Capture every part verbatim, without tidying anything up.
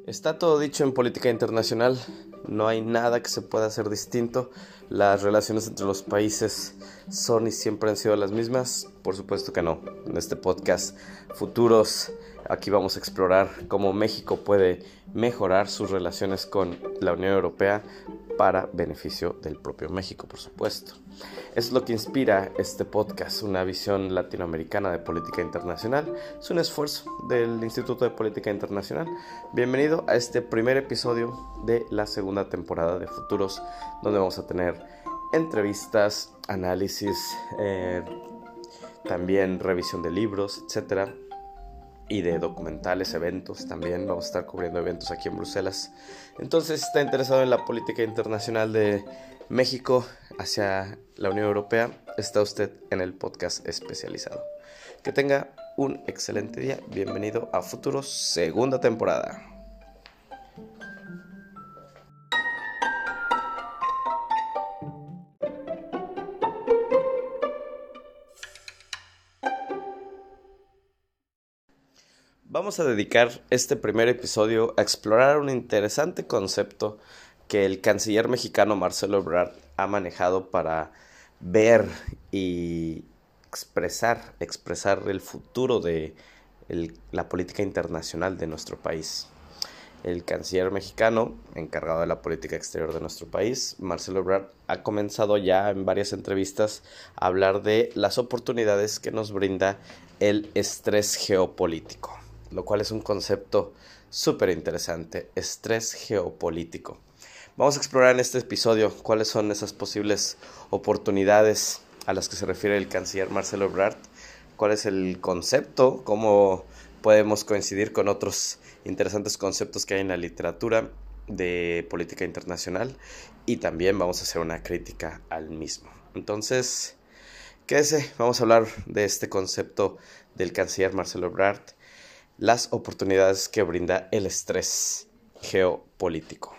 Está todo dicho en política internacional, no hay nada que se pueda hacer distinto. Las relaciones entre los países son y siempre han sido las mismas. Por supuesto que no. En este podcast Futuros, aquí vamos a explorar cómo México puede mejorar sus relaciones con la Unión Europea para beneficio del propio México, por supuesto. Es lo que inspira este podcast, una visión latinoamericana de política internacional. Es un esfuerzo del Instituto de Política Internacional. Bienvenido a este primer episodio de la segunda temporada de Futuros, donde vamos a tener entrevistas, análisis, eh, también revisión de libros, etcétera, y de documentales, eventos también. Vamos a estar cubriendo eventos aquí en Bruselas. Entonces, si está interesado en la política internacional de México hacia la Unión Europea, está usted en el podcast especializado. Que tenga un excelente día. Bienvenido a Futuros, segunda temporada. Vamos a dedicar este primer episodio a explorar un interesante concepto que el canciller mexicano Marcelo Ebrard ha manejado para ver y expresar, expresar el futuro de el, la política internacional de nuestro país. El canciller mexicano, encargado de la política exterior de nuestro país, Marcelo Ebrard, ha comenzado ya en varias entrevistas a hablar de las oportunidades que nos brinda el estrés geopolítico, lo cual es un concepto súper interesante, estrés geopolítico. Vamos a explorar en este episodio cuáles son esas posibles oportunidades a las que se refiere el canciller Marcelo Ebrard, cuál es el concepto, cómo podemos coincidir con otros interesantes conceptos que hay en la literatura de política internacional, y también vamos a hacer una crítica al mismo. Entonces, quédese, vamos a hablar de este concepto del canciller Marcelo Ebrard, las oportunidades que brinda el estrés geopolítico.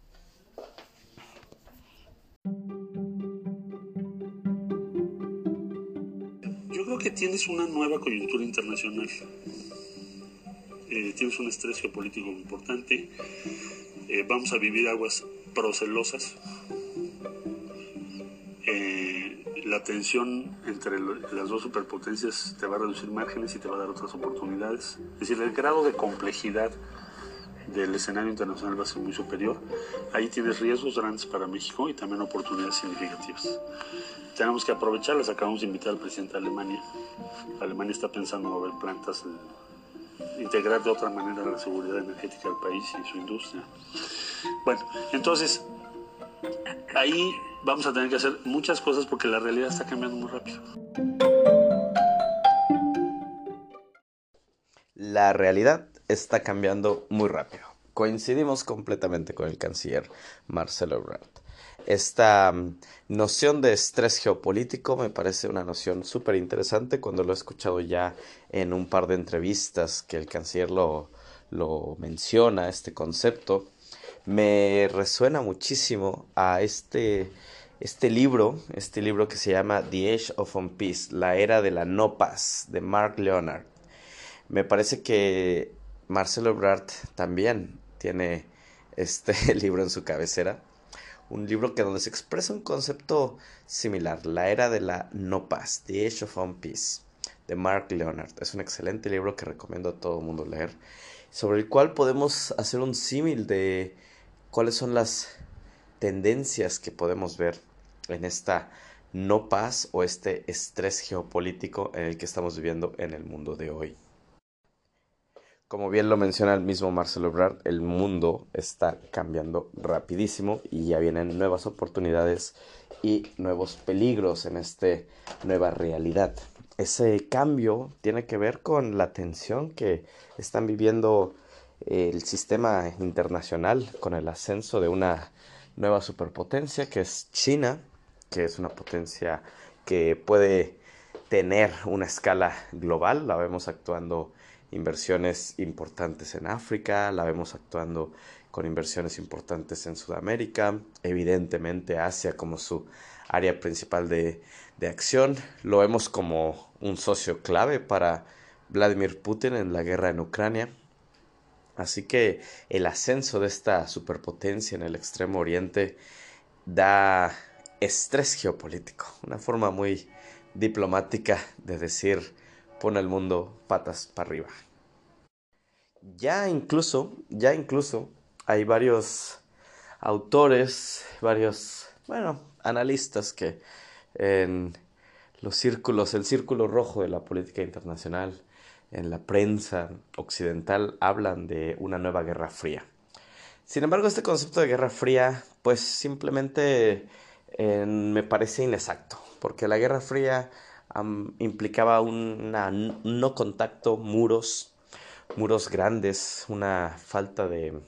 Yo creo que tienes una nueva coyuntura internacional. Eh, tienes un estrés geopolítico importante. Eh, vamos a vivir aguas procelosas. Eh, la tensión entre las dos superpotencias te va a reducir márgenes y te va a dar otras oportunidades. Es decir, el grado de complejidad del escenario internacional va a ser muy superior. Ahí tienes riesgos grandes para México y también oportunidades significativas. Tenemos que aprovecharlas. Acabamos de invitar al presidente de Alemania. Alemania está pensando en mover plantas, en integrar de otra manera la seguridad energética del país y su industria. Bueno, entonces ahí vamos a tener que hacer muchas cosas porque la realidad está cambiando muy rápido. La realidad está cambiando muy rápido. Coincidimos completamente con el canciller Marcelo Ebrard. Esta um, noción de estrés geopolítico me parece una noción súper interesante. Cuando lo he escuchado ya en un par de entrevistas que el canciller lo, lo menciona, este concepto, me resuena muchísimo a este, este libro, este libro que se llama The Age of Unpeace, la era de la no paz, de Mark Leonard. Me parece que Marcelo Ebrard también tiene este libro en su cabecera, un libro que donde se expresa un concepto similar, la era de la no paz, The Age of Unpeace, de Mark Leonard. Es un excelente libro que recomiendo a todo el mundo leer, sobre el cual podemos hacer un símil de cuáles son las tendencias que podemos ver en esta no paz o este estrés geopolítico en el que estamos viviendo en el mundo de hoy. Como bien lo menciona el mismo Marcelo Ebrard, el mundo está cambiando rapidísimo y ya vienen nuevas oportunidades y nuevos peligros en esta nueva realidad. Ese cambio tiene que ver con la tensión que están viviendo el sistema internacional con el ascenso de una nueva superpotencia que es China, que es una potencia que puede tener una escala global. La vemos actuando inversiones importantes en África, la vemos actuando con inversiones importantes en Sudamérica, evidentemente Asia como su área principal de, de acción. Lo vemos como un socio clave para Vladimir Putin en la guerra en Ucrania. Así que el ascenso de esta superpotencia en el Extremo Oriente da estrés geopolítico, una forma muy diplomática de decir pone al mundo patas para arriba. Ya incluso, ya incluso hay varios autores, varios, bueno, analistas que en los círculos, el círculo rojo de la política internacional, en la prensa occidental, hablan de una nueva guerra fría. Sin embargo, este concepto de guerra fría, pues simplemente eh, me parece inexacto, porque la guerra fría um, implicaba una no contacto, muros, muros grandes, una falta de,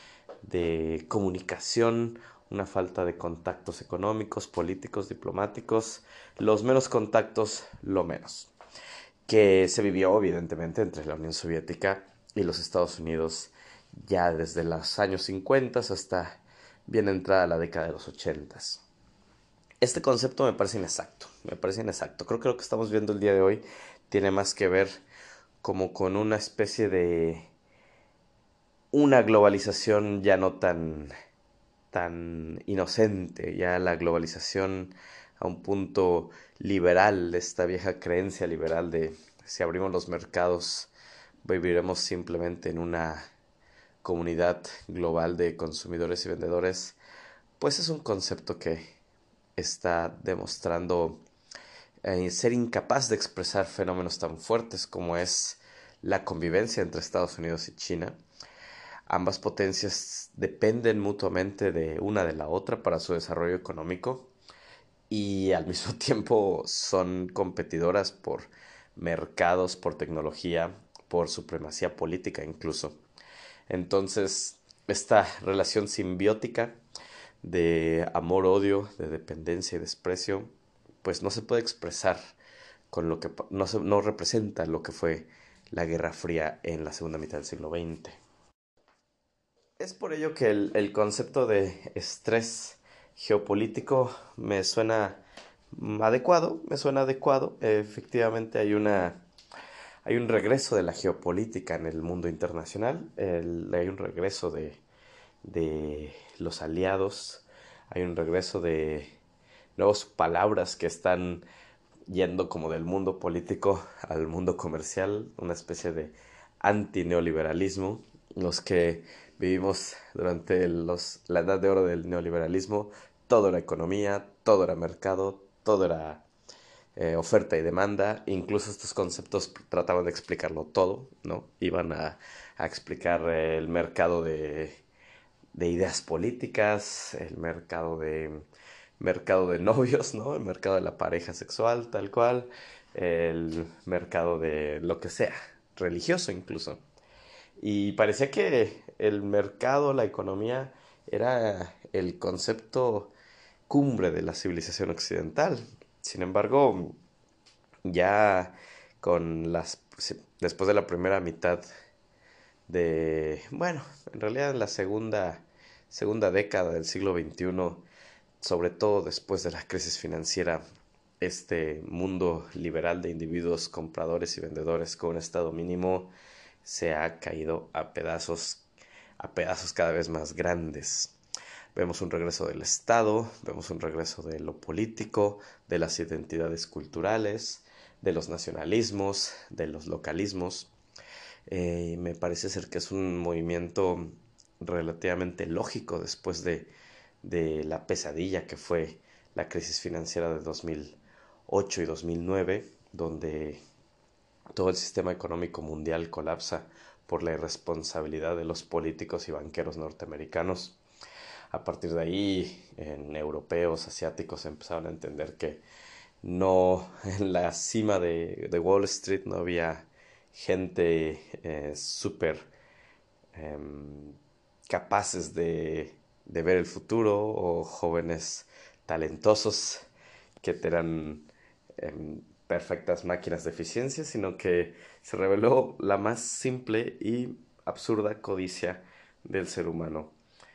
de comunicación, una falta de contactos económicos, políticos, diplomáticos, los menos contactos, lo menos, que se vivió evidentemente entre la Unión Soviética y los Estados Unidos ya desde los años cincuenta hasta bien entrada la década de los ochenta. Este concepto me parece inexacto, me parece inexacto. Creo que lo que estamos viendo el día de hoy tiene más que ver como con una especie de una globalización ya no tan tan inocente, ya la globalización a un punto liberal, esta vieja creencia liberal de si abrimos los mercados viviremos simplemente en una comunidad global de consumidores y vendedores, pues es un concepto que está demostrando eh, ser incapaz de expresar fenómenos tan fuertes como es la convivencia entre Estados Unidos y China. Ambas potencias dependen mutuamente de una de la otra para su desarrollo económico y al mismo tiempo son competidoras por mercados, por tecnología, por supremacía política incluso. Entonces, esta relación simbiótica de amor-odio, de dependencia y desprecio, pues no se puede expresar con lo que no, se, no representa lo que fue la Guerra Fría en la segunda mitad del siglo veinte. Es por ello que el, el concepto de estrés geopolítico me suena mm, adecuado, me suena adecuado. Efectivamente hay una hay un regreso de la geopolítica en el mundo internacional, el- hay un regreso de, de los aliados, hay un regreso de nuevas palabras que están yendo como del mundo político al mundo comercial, una especie de antineoliberalismo. Los que vivimos durante los, la edad de oro del neoliberalismo, todo era economía, todo era mercado, todo era eh, oferta y demanda. Incluso estos conceptos trataban de explicarlo todo, ¿no? Iban a, a explicar eh, el mercado de, de ideas políticas, el mercado de mercado de novios, ¿no? El mercado de la pareja sexual, tal cual, el mercado de lo que sea, religioso incluso. Y parecía que el mercado, la economía, era el concepto cumbre de la civilización occidental. Sin embargo, ya con las después de la primera mitad de, bueno, en realidad en la segunda segunda década del siglo veintiuno, sobre todo después de la crisis financiera, este mundo liberal de individuos compradores y vendedores con un estado mínimo se ha caído a pedazos, a pedazos cada vez más grandes. Vemos un regreso del Estado, vemos un regreso de lo político, de las identidades culturales, de los nacionalismos, de los localismos. Eh, me parece ser que es un movimiento relativamente lógico después de, de la pesadilla que fue la crisis financiera de dos mil ocho y dos mil nueve, donde todo el sistema económico mundial colapsa por la irresponsabilidad de los políticos y banqueros norteamericanos. A partir de ahí, en europeos, asiáticos empezaron a entender que no, en la cima de, de Wall Street no había gente eh, súper eh, capaces de, de ver el futuro o jóvenes talentosos que eran eh, perfectas máquinas de eficiencia, sino que se reveló la más simple y absurda codicia del ser humano.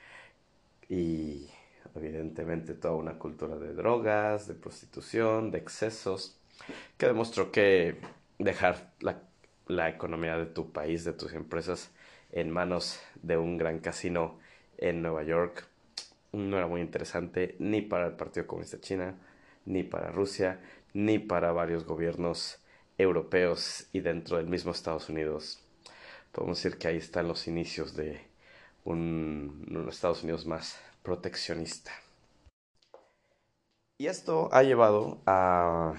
Y evidentemente toda una cultura de drogas, de prostitución, de excesos, que demostró que dejar la, la economía de tu país, de tus empresas, en manos de un gran casino en Nueva York. No era muy interesante ni para el Partido Comunista de China, ni para Rusia, ni para varios gobiernos europeos y dentro del mismo Estados Unidos. Podemos decir que ahí están los inicios de un, un Estados Unidos más proteccionista. Y esto ha llevado a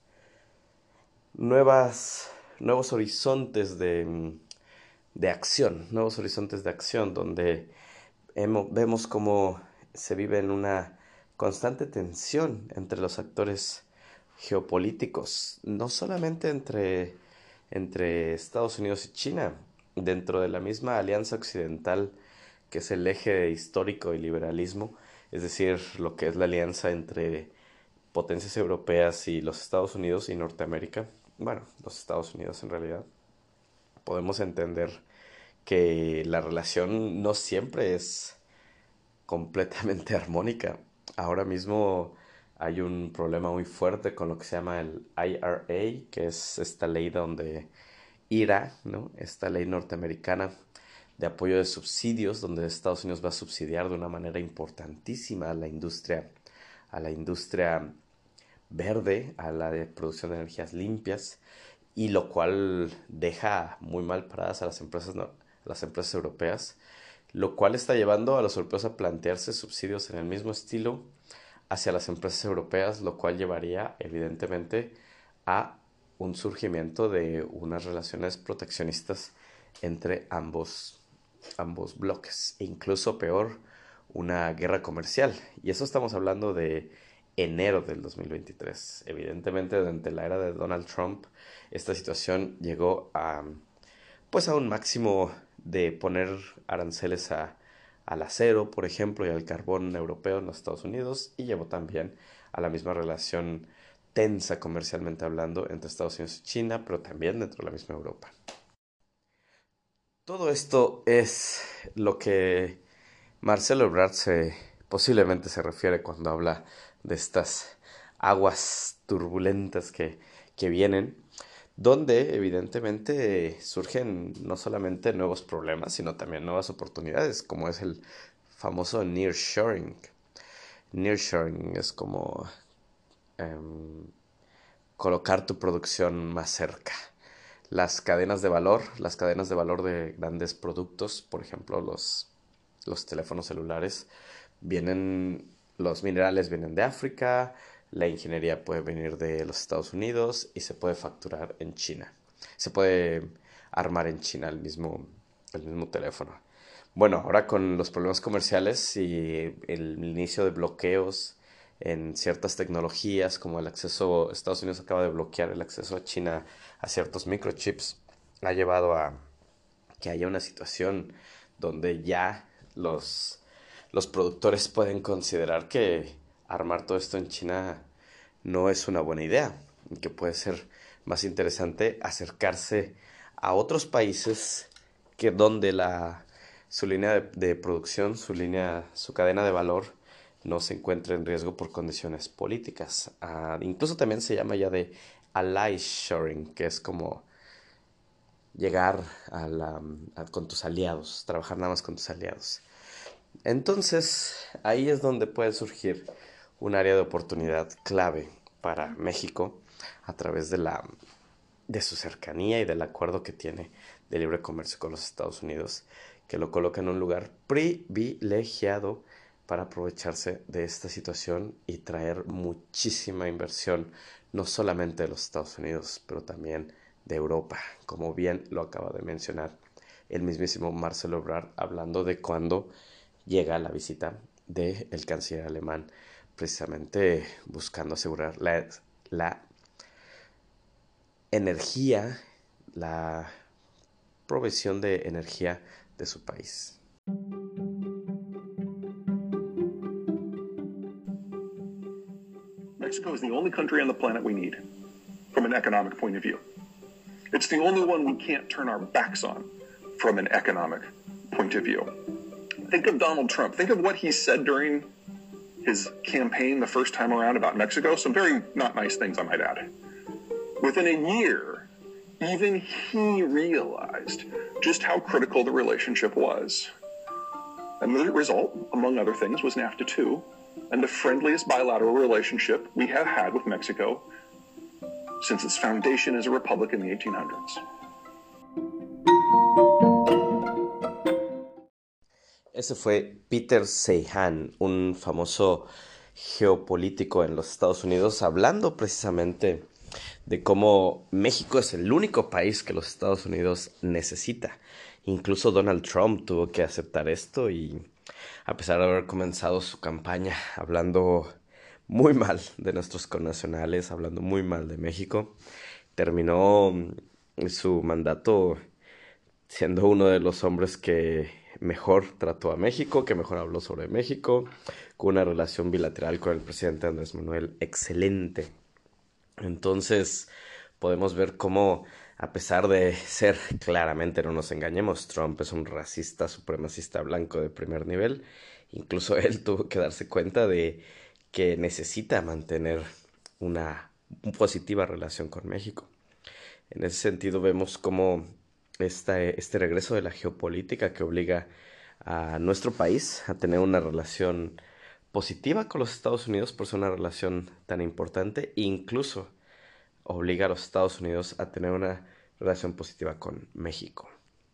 nuevas, nuevos horizontes de, de acción, nuevos horizontes de acción donde hemos, vemos cómo se vive en una constante tensión entre los actores geopolíticos, no solamente entre, entre Estados Unidos y China, dentro de la misma alianza occidental, que es el eje histórico y liberalismo, es decir, lo que es la alianza entre potencias europeas y los Estados Unidos y Norteamérica, bueno, los Estados Unidos en realidad, podemos entender que la relación no siempre es completamente armónica. Ahora mismo hay un problema muy fuerte con lo que se llama el I R A, que es esta ley donde I R A, ¿no? Esta ley norteamericana de apoyo de subsidios, donde Estados Unidos va a subsidiar de una manera importantísima a la industria, a la industria verde, a la de producción de energías limpias, y lo cual deja muy mal paradas a las empresas, no, las empresas europeas, lo cual está llevando a los europeos a plantearse subsidios en el mismo estilo hacia las empresas europeas, lo cual llevaría evidentemente a un surgimiento de unas relaciones proteccionistas entre ambos, ambos bloques, e incluso peor, una guerra comercial. Y eso estamos hablando de enero del dos mil veintitrés. Evidentemente, durante la era de Donald Trump, esta situación llegó a, pues, a un máximo de poner aranceles a, al acero, por ejemplo, y al carbón europeo en los Estados Unidos, y llevó también a la misma relación tensa comercialmente hablando entre Estados Unidos y China, pero también dentro de la misma Europa. Todo esto es lo que Marcelo Ebrard se, posiblemente se refiere cuando habla de estas aguas turbulentas que, que vienen, donde evidentemente surgen no solamente nuevos problemas, sino también nuevas oportunidades, como es el famoso nearshoring. Nearshoring es como um, colocar tu producción más cerca. Las cadenas de valor, las cadenas de valor de grandes productos, por ejemplo, los, los teléfonos celulares, vienen, los minerales vienen de África, la ingeniería puede venir de los Estados Unidos y se puede facturar en China. Se puede armar en China el mismo, el mismo teléfono. Bueno, ahora con los problemas comerciales y el inicio de bloqueos en ciertas tecnologías, como el acceso, Estados Unidos acaba de bloquear el acceso a China a ciertos microchips, ha llevado a que haya una situación donde ya los, los productores pueden considerar que armar todo esto en China no es una buena idea, y que puede ser más interesante acercarse a otros países que donde la, su línea de, de producción, su línea, su cadena de valor no se encuentre en riesgo por condiciones políticas. Uh, incluso también se llama ya de ally shoring, que es como llegar a la, a, con tus aliados, trabajar nada más con tus aliados. Entonces, ahí es donde puede surgir un área de oportunidad clave para México a través de, la, de su cercanía y del acuerdo que tiene de libre comercio con los Estados Unidos, que lo coloca en un lugar privilegiado para aprovecharse de esta situación y traer muchísima inversión, no solamente de los Estados Unidos, pero también de Europa, como bien lo acaba de mencionar el mismísimo Marcelo Ebrard, hablando de cuando llega la visita del canciller alemán, precisamente buscando asegurar la, la energía, la provisión de energía de su país. Mexico is the only country on the planet we need from an economic point of view. It's the only one we can't turn our backs on from an economic point of view. Think of Donald Trump. Think of what he said during his campaign the first time around about Mexico. Some very not nice things, I might add. Within a year, even he realized just how critical the relationship was. And the result, among other things, was NAFTA two, and the friendliest bilateral relationship we have had with Mexico since its foundation as a republic in the eighteen hundreds. Ese fue Peter Seihan, un famoso geopolítico en los Estados Unidos, hablando precisamente de cómo México es el único país que los Estados Unidos necesita. Incluso Donald Trump tuvo que aceptar esto y, a pesar de haber comenzado su campaña hablando muy mal de nuestros connacionales, hablando muy mal de México, terminó su mandato siendo uno de los hombres que mejor trató a México, que mejor habló sobre México, con una relación bilateral con el presidente Andrés Manuel excelente. Entonces podemos ver cómo, a pesar de ser, claramente no nos engañemos, Trump es un racista supremacista blanco de primer nivel, incluso él tuvo que darse cuenta de que necesita mantener una, una positiva relación con México. En ese sentido vemos cómo esta, este regreso de la geopolítica que obliga a nuestro país a tener una relación positiva con los Estados Unidos por ser una relación tan importante, e incluso obliga a los Estados Unidos a tener una relación positiva con México.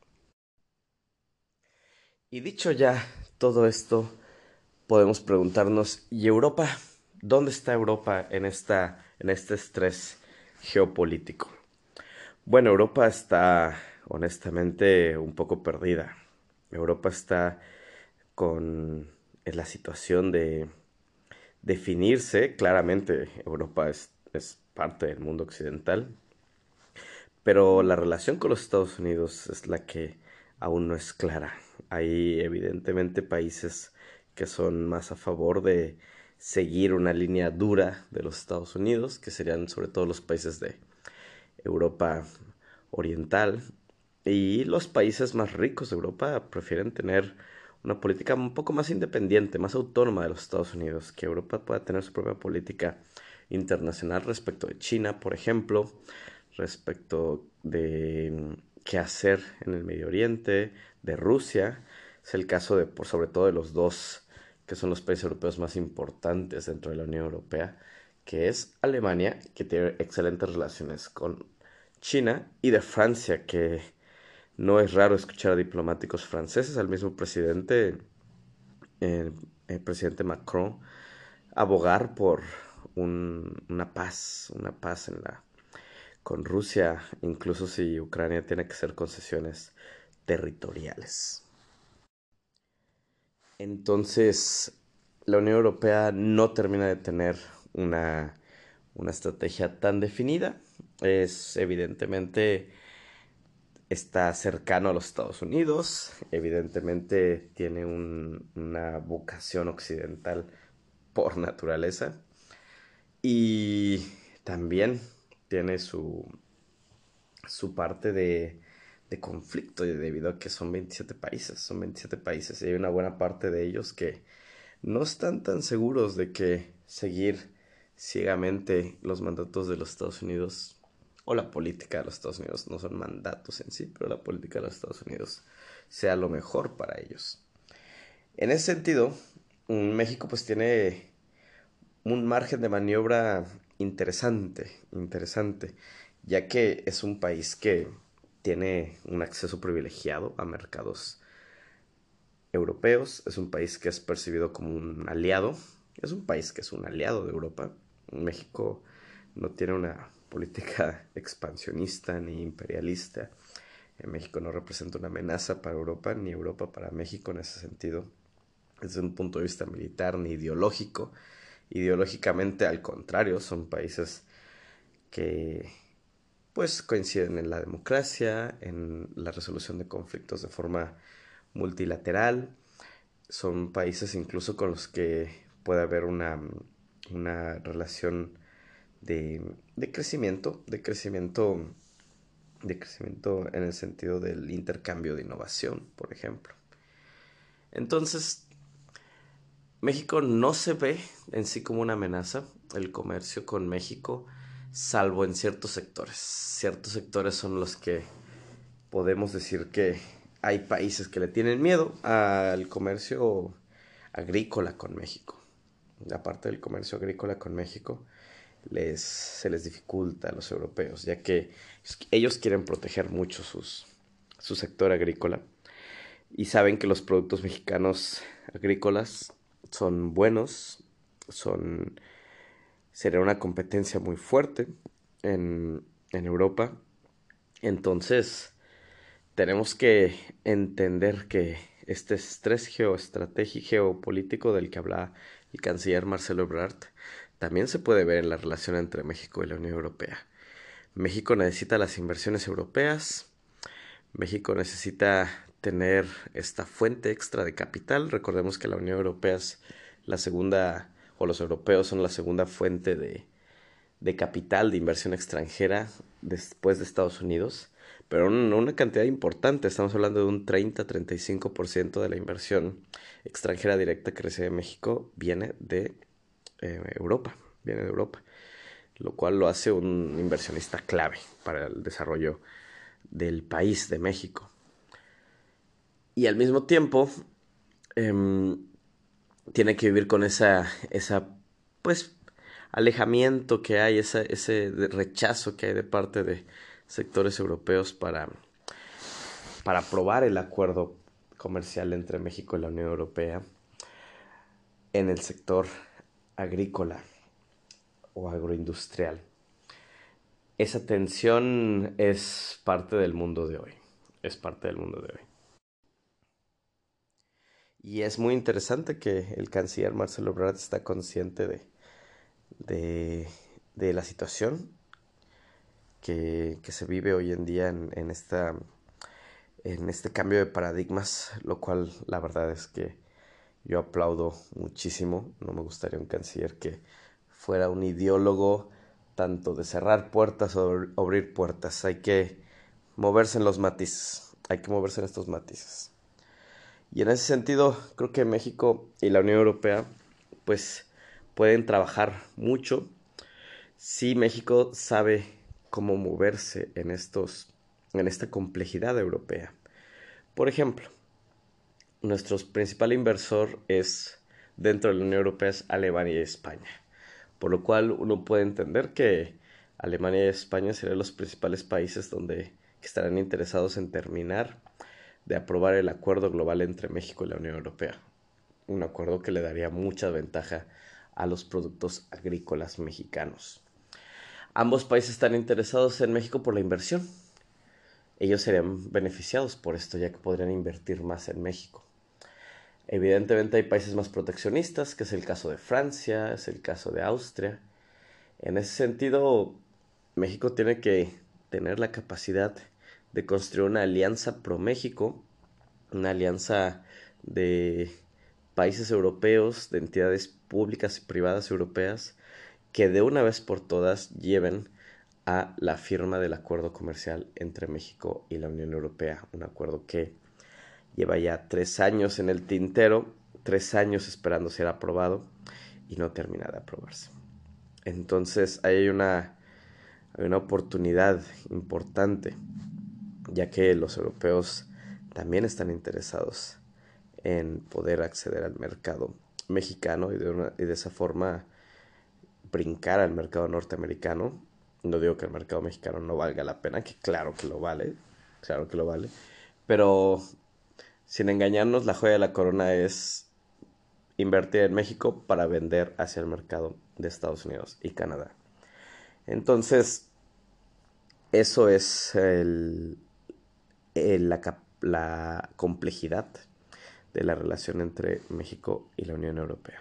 Y dicho ya todo esto, podemos preguntarnos, ¿y Europa? ¿Dónde está Europa en, esta, en este estrés geopolítico? Bueno, Europa está honestamente un poco perdida. Europa está con en la situación de definirse. Claramente Europa es, es parte del mundo occidental, pero la relación con los Estados Unidos es la que aún no es clara. Hay evidentemente países que son más a favor de seguir una línea dura de los Estados Unidos, que serían sobre todo los países de Europa Oriental, y los países más ricos de Europa prefieren tener una política un poco más independiente, más autónoma de los Estados Unidos, que Europa pueda tener su propia política internacional respecto de China, por ejemplo, respecto de qué hacer en el Medio Oriente, de Rusia. Es el caso de, por sobre todo, de los dos que son los países europeos más importantes dentro de la Unión Europea, que es Alemania, que tiene excelentes relaciones con China, y de Francia, que no es raro escuchar a diplomáticos franceses, al mismo presidente, el, el presidente Macron, abogar por un, una paz, una paz en la, con Rusia, incluso si Ucrania tiene que hacer concesiones territoriales. Entonces, la Unión Europea no termina de tener una, una estrategia tan definida. Es evidentemente está cercano a los Estados Unidos, evidentemente tiene un, una vocación occidental por naturaleza, y también tiene su, su parte de, de conflicto, debido a que son veintisiete países, son veintisiete países, y hay una buena parte de ellos que no están tan seguros de que seguir ciegamente los mandatos de los Estados Unidos o la política de los Estados Unidos, no son mandatos en sí, pero la política de los Estados Unidos sea lo mejor para ellos. En ese sentido, México pues tiene un margen de maniobra interesante, interesante, ya que es un país que tiene un acceso privilegiado a mercados europeos, es un país que es percibido como un aliado, es un país que es un aliado de Europa. México no tiene una política expansionista ni imperialista. En México no representa una amenaza para Europa, ni Europa para México en ese sentido, desde un punto de vista militar ni ideológico. Ideológicamente, al contrario, son países que pues coinciden en la democracia, en la resolución de conflictos de forma multilateral. Son países incluso con los que puede haber una, una relación De, de crecimiento, de crecimiento, de crecimiento en el sentido del intercambio de innovación, por ejemplo. Entonces, México no se ve en sí como una amenaza. El comercio con México salvo en ciertos sectores. Ciertos sectores son los que podemos decir que hay países que le tienen miedo al comercio agrícola con México. Aparte del comercio agrícola con México, les, se les dificulta a los europeos, ya que ellos quieren proteger mucho sus, su sector agrícola y saben que los productos mexicanos agrícolas son buenos, son, sería una competencia muy fuerte en, en Europa. Entonces, tenemos que entender que este estrés geoestratégico geopolítico del que habla el canciller Marcelo Ebrard también se puede ver en la relación entre México y la Unión Europea. México necesita las inversiones europeas, México necesita tener esta fuente extra de capital. Recordemos que la Unión Europea es la segunda, o los europeos son la segunda fuente de, de capital, de inversión extranjera después de Estados Unidos, pero una, una cantidad importante. Estamos hablando de un treinta a treinta y cinco por ciento de la inversión extranjera directa que recibe México viene de eh, Europa, viene de Europa, lo cual lo hace un inversionista clave para el desarrollo del país de México. Y al mismo tiempo eh, tiene que vivir con esa, esa pues alejamiento que hay, esa, ese rechazo que hay de parte de sectores europeos para, para aprobar el acuerdo comercial entre México y la Unión Europea en el sector agrícola o agroindustrial. Esa tensión es parte del mundo de hoy, es parte del mundo de hoy. Y es muy interesante que el canciller Marcelo Ebrard está consciente de, de, de la situación que, que se vive hoy en día en, en, esta, en este cambio de paradigmas, lo cual la verdad es que yo aplaudo muchísimo. No me gustaría un canciller que fuera un ideólogo tanto de cerrar puertas o abrir puertas. Hay que moverse en los matices, hay que moverse en estos matices. Y en ese sentido, creo que México y la Unión Europea pues pueden trabajar mucho si México sabe cómo moverse en estos, en esta complejidad europea. Por ejemplo, nuestro principal inversor es dentro de la Unión Europea es Alemania y España, por lo cual uno puede entender que Alemania y España serían los principales países donde estarán interesados en terminar de aprobar el acuerdo global entre México y la Unión Europea. Un acuerdo que le daría mucha ventaja a los productos agrícolas mexicanos. Ambos países están interesados en México por la inversión. Ellos serían beneficiados por esto, ya que podrían invertir más en México. Evidentemente hay países más proteccionistas, que es el caso de Francia, es el caso de Austria. En ese sentido, México tiene que tener la capacidad de construir una alianza pro-México, una alianza de países europeos, de entidades públicas y privadas europeas, que de una vez por todas lleven a la firma del acuerdo comercial entre México y la Unión Europea, un acuerdo que lleva ya tres años en el tintero, tres años esperando ser aprobado y no termina de aprobarse. Entonces hay una, hay una oportunidad importante, ya que los europeos también están interesados en poder acceder al mercado mexicano y de, una, y de esa forma brincar al mercado norteamericano. No digo que el mercado mexicano no valga la pena, que claro que lo vale, claro que lo vale, pero sin engañarnos, la joya de la corona es invertir en México para vender hacia el mercado de Estados Unidos y Canadá. Entonces, eso es el, el, la, la complejidad de la relación entre México y la Unión Europea.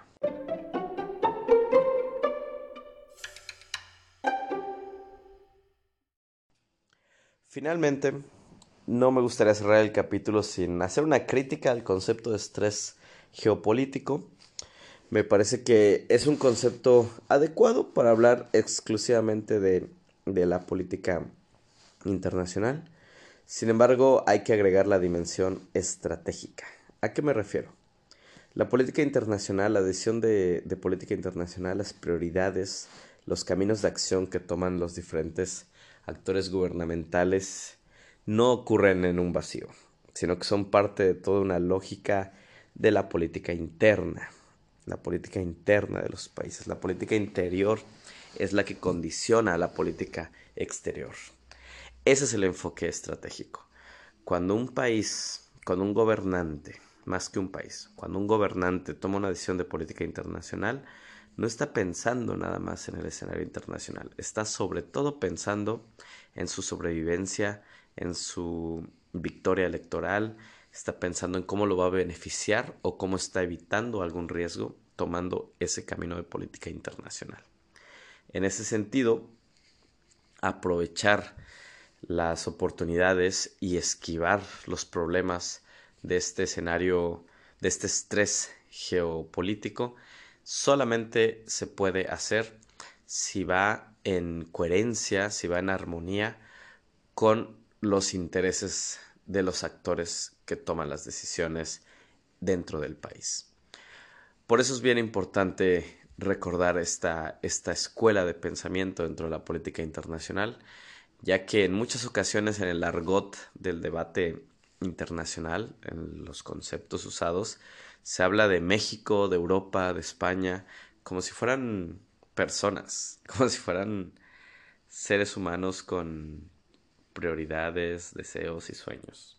Finalmente, no me gustaría cerrar el capítulo sin hacer una crítica al concepto de estrés geopolítico. Me parece que es un concepto adecuado para hablar exclusivamente de, de la política internacional. Sin embargo, hay que agregar la dimensión estratégica. ¿A qué me refiero? La política internacional, la decisión de, de política internacional, las prioridades, los caminos de acción que toman los diferentes actores gubernamentales no ocurren en un vacío, sino que son parte de toda una lógica de la política interna, la política interna de los países. La política interior es la que condiciona a la política exterior. Ese es el enfoque estratégico. Cuando un país, cuando un gobernante, más que un país, cuando un gobernante toma una decisión de política internacional, no está pensando nada más en el escenario internacional, está sobre todo pensando en su sobrevivencia, en su victoria electoral, está pensando en cómo lo va a beneficiar o cómo está evitando algún riesgo tomando ese camino de política internacional. En ese sentido, aprovechar las oportunidades y esquivar los problemas de este escenario, de este estrés geopolítico, solamente se puede hacer si va en coherencia, si va en armonía con los intereses de los actores que toman las decisiones dentro del país. Por eso es bien importante recordar esta, esta escuela de pensamiento dentro de la política internacional, ya que en muchas ocasiones en el argot del debate internacional, en los conceptos usados, se habla de México, de Europa, de España, como si fueran personas, como si fueran seres humanos con prioridades, deseos y sueños.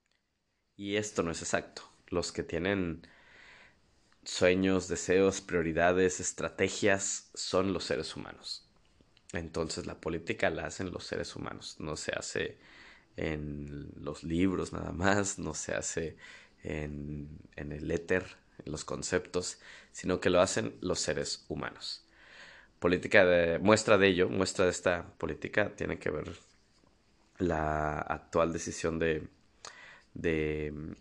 Y esto no es exacto. Los que tienen sueños, deseos, prioridades, estrategias son los seres humanos. Entonces la política la hacen los seres humanos, no se hace en los libros nada más, no se hace en, en el éter, en los conceptos, sino que lo hacen los seres humanos. Política de, muestra de ello, muestra de esta política tiene que ver la actual decisión de, de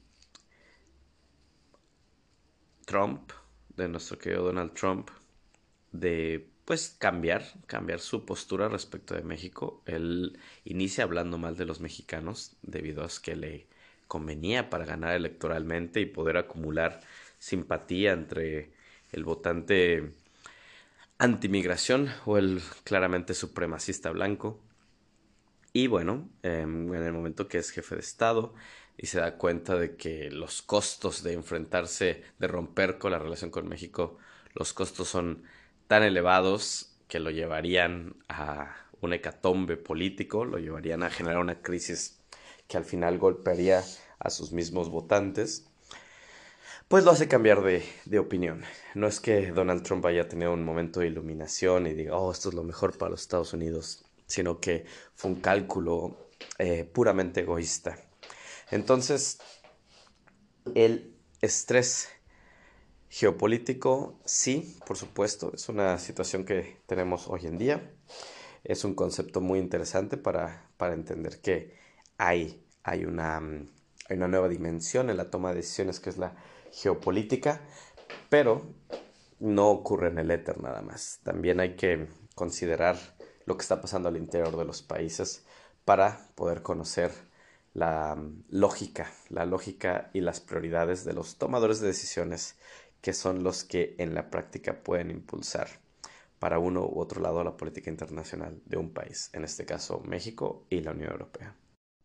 Trump, de nuestro querido Donald Trump, de pues cambiar, cambiar su postura respecto de México. Él inicia hablando mal de los mexicanos debido a que le convenía para ganar electoralmente y poder acumular simpatía entre el votante antimigración o el claramente supremacista blanco. Y bueno, eh, en el momento que es jefe de Estado y se da cuenta de que los costos de enfrentarse, de romper con la relación con México, los costos son tan elevados que lo llevarían a un hecatombe político, lo llevarían a generar una crisis que al final golpearía a sus mismos votantes, pues lo hace cambiar de, de opinión. No es que Donald Trump haya tenido un momento de iluminación y diga, oh, esto es lo mejor para los Estados Unidos, sino que fue un cálculo eh, puramente egoísta. Entonces, el estrés geopolítico, sí, por supuesto, es una situación que tenemos hoy en día. Es un concepto muy interesante para, para entender que hay, hay, una, hay una nueva dimensión en la toma de decisiones que es la geopolítica, pero no ocurre en el éter nada más. También hay que considerar lo que está pasando al interior de los países para poder conocer la lógica, la lógica y las prioridades de los tomadores de decisiones, que son los que en la práctica pueden impulsar para uno u otro lado la política internacional de un país, en este caso México y la Unión Europea.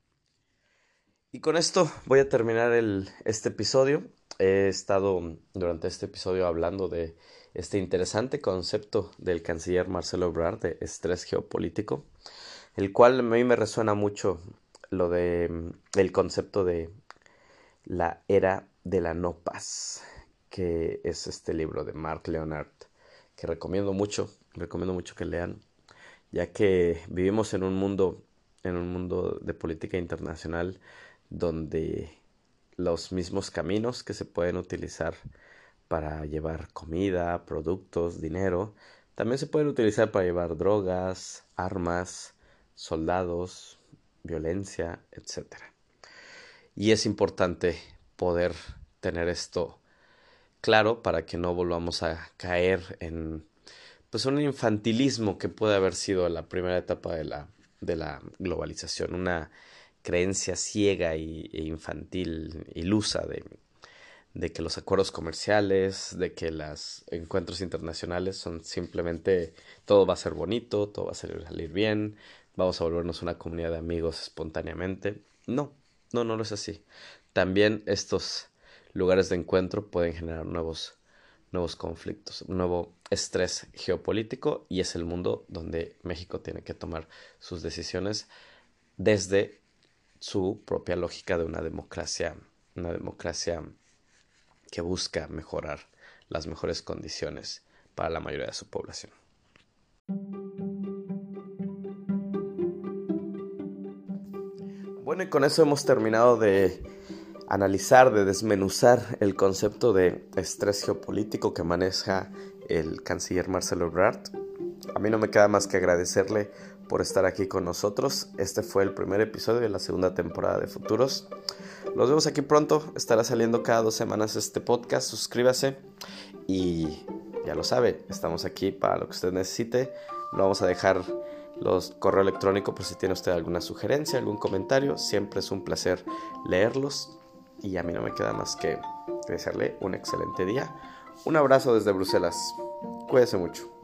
Y con esto voy a terminar el, este episodio. He estado durante este episodio hablando de este interesante concepto del canciller Marcelo Ebrard de estrés geopolítico, el cual a mí me resuena mucho lo de el concepto de la era de la no paz, que es este libro de Mark Leonard, que recomiendo mucho, recomiendo mucho que lean, ya que vivimos en un mundo, en un mundo de política internacional donde los mismos caminos que se pueden utilizar para llevar comida, productos, dinero, también se pueden utilizar para llevar drogas, armas, soldados, violencia, etcétera. Y es importante poder tener esto claro para que no volvamos a caer en pues un infantilismo que puede haber sido la primera etapa de la, de la globalización, una creencia ciega y, e infantil, ilusa de, de que los acuerdos comerciales, de que los encuentros internacionales son simplemente todo va a ser bonito, todo va a salir bien, vamos a volvernos una comunidad de amigos espontáneamente. No, no, no lo es así. También estos lugares de encuentro pueden generar nuevos, nuevos conflictos, un nuevo estrés geopolítico, y es el mundo donde México tiene que tomar sus decisiones desde su propia lógica de una democracia, una democracia que busca mejorar las mejores condiciones para la mayoría de su población. Bueno, y con eso hemos terminado de analizar, de desmenuzar el concepto de estrés geopolítico que maneja el canciller Marcelo Ebrard. A mí no me queda más que agradecerle por estar aquí con nosotros. Este fue el primer episodio de la segunda temporada de Futuros. Nos vemos aquí pronto. Estará saliendo cada dos semanas este podcast. Suscríbase y ya lo sabe, estamos aquí para lo que usted necesite. Lo vamos a dejar los correo electrónico por si tiene usted alguna sugerencia, algún comentario. Siempre es un placer leerlos y a mí no me queda más que desearle un excelente día. Un abrazo desde Bruselas. Cuídese mucho.